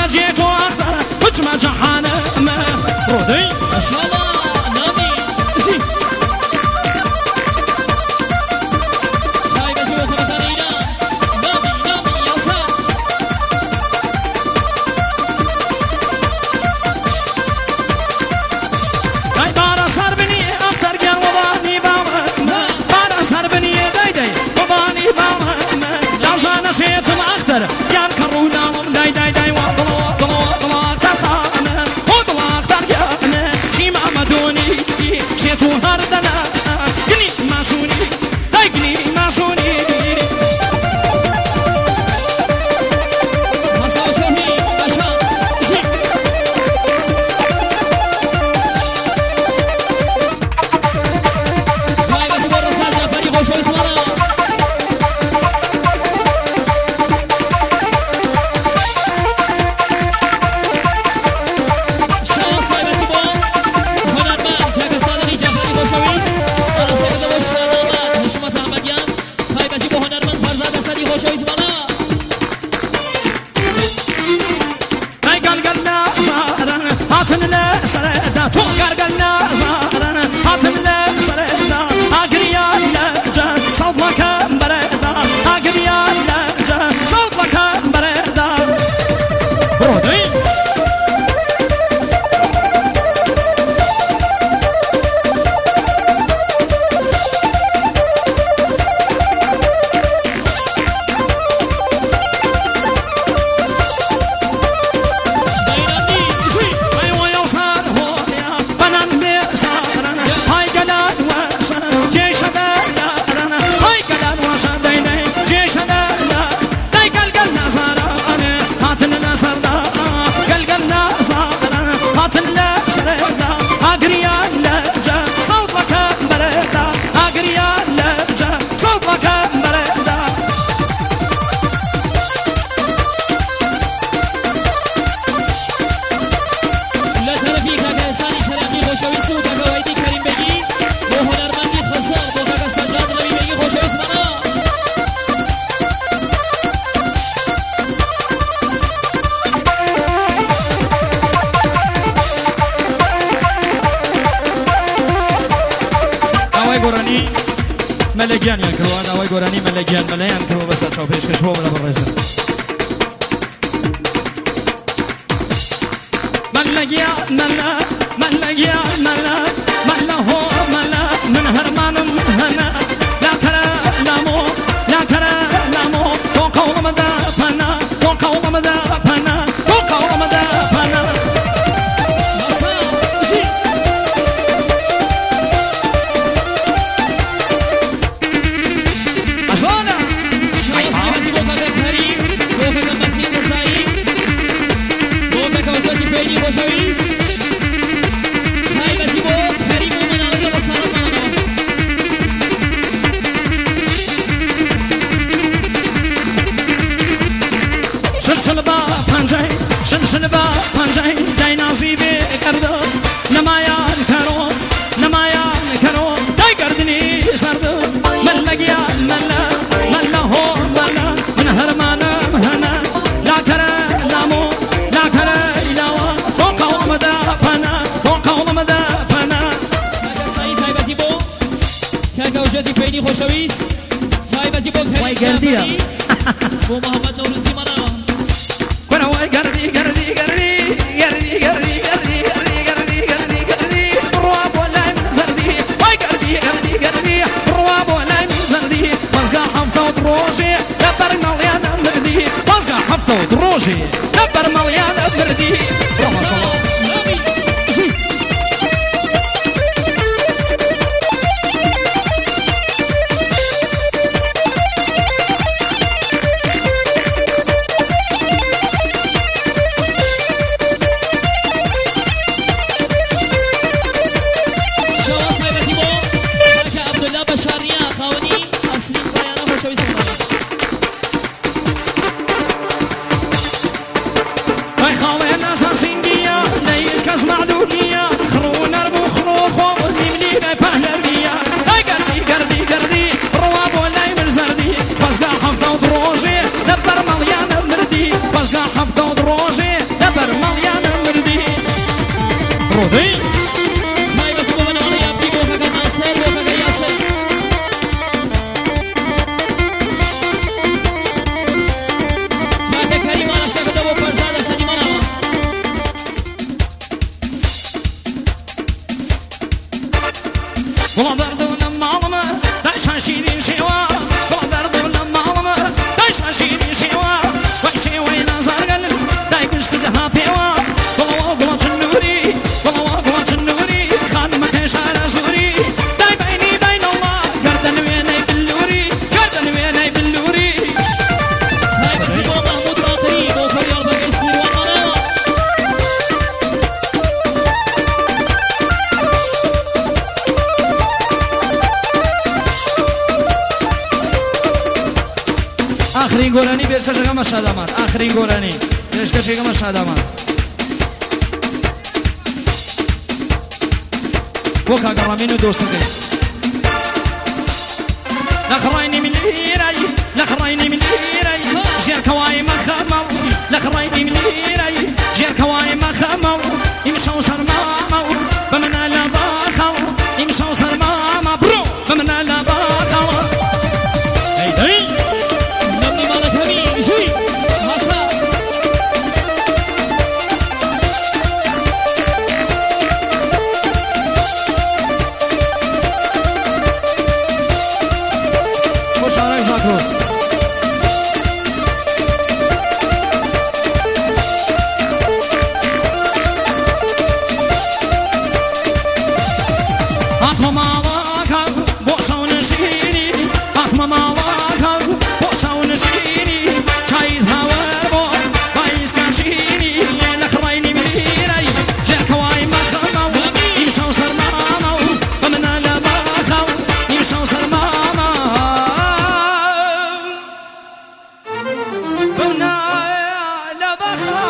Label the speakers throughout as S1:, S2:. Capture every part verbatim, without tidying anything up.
S1: جيت واخذ وجمع جحانم رودي
S2: ما شاء الله نامي
S1: زين
S2: شاي بس هو خبطانينا نامي نامي يا صاح
S1: هاي بارا صار بني اختر جان وباني بابا بارا صار بني داي داي وباني بابا لو زانا شيت اختر جان كرونا داي داي داي وطلع طلع طلع تخانه وطلع ترجعنا شي ما مدوني شيت وهردنا قني ماشوني داي قني ماشوني
S2: مساء شهي باشا
S1: زين
S2: شاي بس هو الرسال جعفري خوش اسمنا شاه صاحبتي با هنرمند که صادقی جعفری خوشویس آلا سبت و شادامت حشمت احمدیان صاحبتی با هنرمند فرزاد اسدی خوشویس بالا
S1: هاي قلقلنا زارن هاتن لا سردا تو قلقلنا زارن هاتن لا سردا اقريا لا جا صوت لك بردا اقريا لا جا صوت لك بردا برودي
S2: دايراني
S1: زين ايوه يا صار هو يا بنان بي صارن هاي قلال وصل جيش دارن هاي قلال وصل داي داي جيش دارن داي قلقلنا زارن هاتن لا سردا قلقلنا زارن هاتن لا سردا اقريا لا جا صوت لك بردا اقريا لا جا صوت لك بردا
S2: لا طرفی که انسانی شرقی خوشویس و که ویدی کریم بگی با هنرمندی خسار با که سجاد نبی بگی خوشویس بالا
S1: اوای گورانی ملگیان یان کرو اوای گورانی ملگیان ملیان کرو بس چاو پیش کش بو بلا برزه ملگیان ملا ملگیان ملا ملا هو ملا من هرمانم هنا لا كرا لا مو لا كرا لا مو تو قوم مدا فنا تو قوم مدا فنا تو قوم مدا فنا زين أصلا
S2: شاید صاحبتی با که کریم با که مسیح رسایی با که وجودی پیدی خوشویس صاحبتی با کریم و منالده و سلام منالده
S1: سلسل با پنجه سلسل با پنجه دای نازیبی کردو نمایان کرو نمایان کرو دای کردنی سردو من لگیان ملا ملا هو ملا من هرمانم هنا لا کرا لامو لا کرا ایلاوا تو قوم دا پنا تو قوم دا پنا
S2: سایی صاحبتی با که وجودی پیدی خوشویس صاحبتی با
S1: وای
S2: کریم
S1: گردیه.
S2: جعفری با محمد نوروزی منالده
S1: كنا واي قردي قردي قردي قردي قردي قردي قردي قردي قردي قردي الرواب ولا من زردي واي قردي قردي قردي الرواب ولا من زردي مسقى حفظة دروجي لبر مليان مردي مسقى حفظة دروجي لبر مليان مردي ما شاء الله زين
S2: شما صاحبتی با که عبدالله بشاریه خوانی اصلی بایانه خوشویس کنید
S1: هاي خالي الناس سنجية ليش كاس معدودية خرونا المخروخ ومني مني بهلبية هاي قردي قردي قردي رواب ولا من زردي بس قا حفظة ودروجي دبر مليان مردي بس قا حفظة ودروجي آخرین گۆرانی پێشکەشەکەمە شادەمان ئاخرین گۆرانی پێشکەشێکەمە شادەمان بۆ کاگەڕامین و دۆستەکەی لە خڕاینی ملیرایی لە خڕاینی ملیرایی ژێرکەوای مەخەمە و لە خڕاینی ملیرایی ژێرکەوای مەخەمە و ئیمشە و سەرمامە و بە منە لە باخەوە ئیمشە و سەرمامە بڕۆ بە منە لە باخەوە ئەیدەی
S2: نەمنی ماڵەکەمی ژووی هەسا
S1: بۆ شارەی زاکرۆس هاتمە ماڵاکە بۆ شەو نشینی هاتمە ماڵاکە بۆ شەو نشینی چایت هاوەر بۆ بایسکەشینی لە خڕاینی میرایی ژێرکەوای مەخەمە و ئیمشە و سەرمامە و بە منە لە باخە و ئیمشە و سەرمامە بە منە لە باخە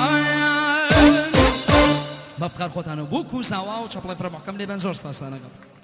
S1: ئازیزەگیان بەفتخار خۆتانە بۆ کوساوا و چەپڵی فرە محکەم لێبەن زۆر سپاسانەکەم